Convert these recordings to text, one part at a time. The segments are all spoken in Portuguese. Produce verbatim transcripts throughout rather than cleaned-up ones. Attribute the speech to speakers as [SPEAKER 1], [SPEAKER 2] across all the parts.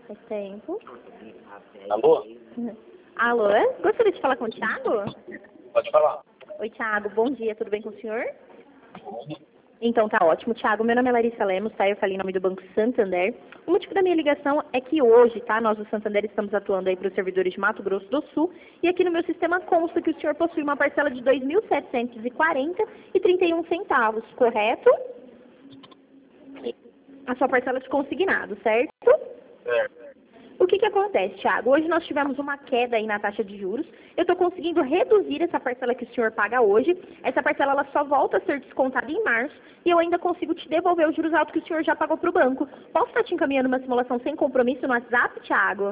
[SPEAKER 1] Faz tempo.
[SPEAKER 2] Alô?
[SPEAKER 1] Alô? Gostaria de falar com o Thiago?
[SPEAKER 2] Pode falar.
[SPEAKER 1] Oi, Thiago. Bom dia. Tudo bem com o senhor? Então, tá ótimo. Thiago, meu nome é Larissa Lemos, tá? Eu falei em nome do Banco Santander. O motivo da minha ligação é que hoje, tá? Nós do Santander estamos atuando aí para os servidores de Mato Grosso do Sul. E aqui no meu sistema consta que o senhor possui uma parcela de dois mil setecentos e quarenta reais e trinta e um centavos, correto? A sua parcela de consignado, certo?
[SPEAKER 2] Certo.
[SPEAKER 1] O que que acontece, Thiago? Hoje nós tivemos uma queda aí na taxa de juros. Eu estou conseguindo reduzir essa parcela que o senhor paga hoje. Essa parcela ela só volta a ser descontada em março e eu ainda consigo te devolver os juros altos que o senhor já pagou para o banco. Posso estar te encaminhando uma simulação sem compromisso no WhatsApp, Thiago?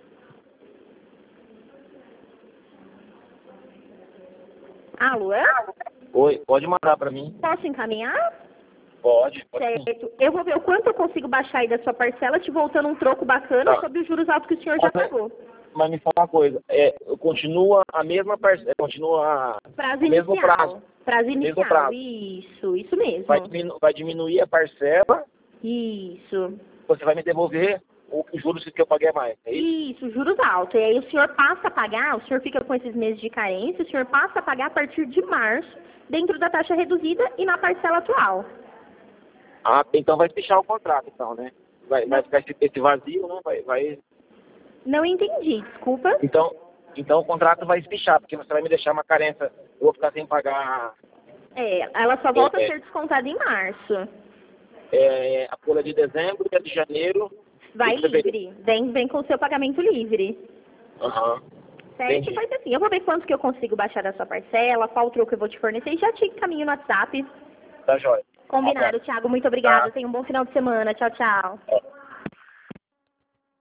[SPEAKER 1] Alô?
[SPEAKER 2] Oi, pode mandar para mim?
[SPEAKER 1] Posso encaminhar?
[SPEAKER 2] Pode, pode sim.
[SPEAKER 1] Certo. Eu vou ver o quanto eu consigo baixar aí da sua parcela, te voltando um troco bacana
[SPEAKER 2] Tá.
[SPEAKER 1] sobre os juros altos que o senhor já
[SPEAKER 2] Mas,
[SPEAKER 1] pagou.
[SPEAKER 2] mas me fala uma coisa, é, continua a mesma parcela, continua
[SPEAKER 1] Prazo
[SPEAKER 2] o mesmo
[SPEAKER 1] inicial.
[SPEAKER 2] prazo.
[SPEAKER 1] Prazo
[SPEAKER 2] Mesmo
[SPEAKER 1] inicial.
[SPEAKER 2] prazo.
[SPEAKER 1] Isso, isso mesmo.
[SPEAKER 2] Vai, diminu vai diminuir a parcela,
[SPEAKER 1] Isso.
[SPEAKER 2] você vai me devolver o- os juros que eu paguei a mais, é isso?
[SPEAKER 1] Isso, juros altos. E aí o senhor passa a pagar, o senhor fica com esses meses de carência, o senhor passa a pagar a partir de março, dentro da taxa reduzida e na parcela atual.
[SPEAKER 2] Ah, então vai fechar o contrato, então, né? Vai, vai ficar esse, esse vazio, né? Vai, vai...
[SPEAKER 1] Não entendi, desculpa.
[SPEAKER 2] Então, então o contrato vai espichar, porque você vai me deixar uma carência, eu vou ficar sem pagar
[SPEAKER 1] É, ela só volta
[SPEAKER 2] É,
[SPEAKER 1] a ser descontada em março.
[SPEAKER 2] é, a folha de dezembro e a de janeiro.
[SPEAKER 1] Vai
[SPEAKER 2] e fevereiro.
[SPEAKER 1] livre. Vem, vem com o seu pagamento livre.
[SPEAKER 2] Aham.
[SPEAKER 1] Certo?
[SPEAKER 2] Entendi.
[SPEAKER 1] Faz assim, eu vou ver quanto que eu consigo baixar da sua parcela, qual o troco eu vou te fornecer e já te encaminho no WhatsApp.
[SPEAKER 2] Tá jóia.
[SPEAKER 1] Combinado,
[SPEAKER 2] Abraço.
[SPEAKER 1] Thiago. Muito obrigada.
[SPEAKER 2] Tá.
[SPEAKER 1] Tenha um bom final de semana. Tchau, tchau.
[SPEAKER 2] É.